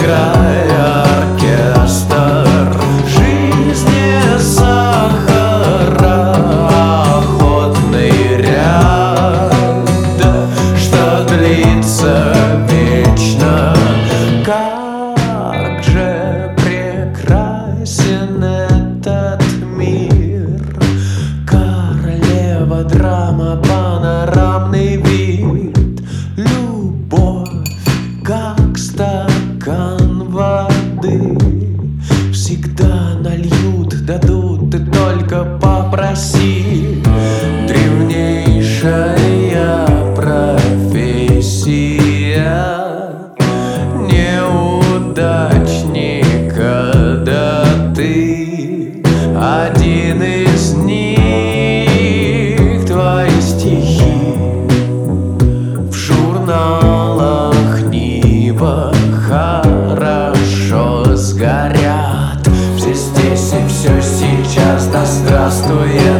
играй оркестр жизни сахара, охотный ряд, что длится вечно. Как же прекрасен этот мир, королева драма, панорамный вид, любовь как стакан воды, всегда нальют, дадут, ты только попроси. Древнейшая профессия неудачника, да ты один из них. Твои стихи в журналах Нива хорошо сгорят. Все здесь и все сейчас, да здравствует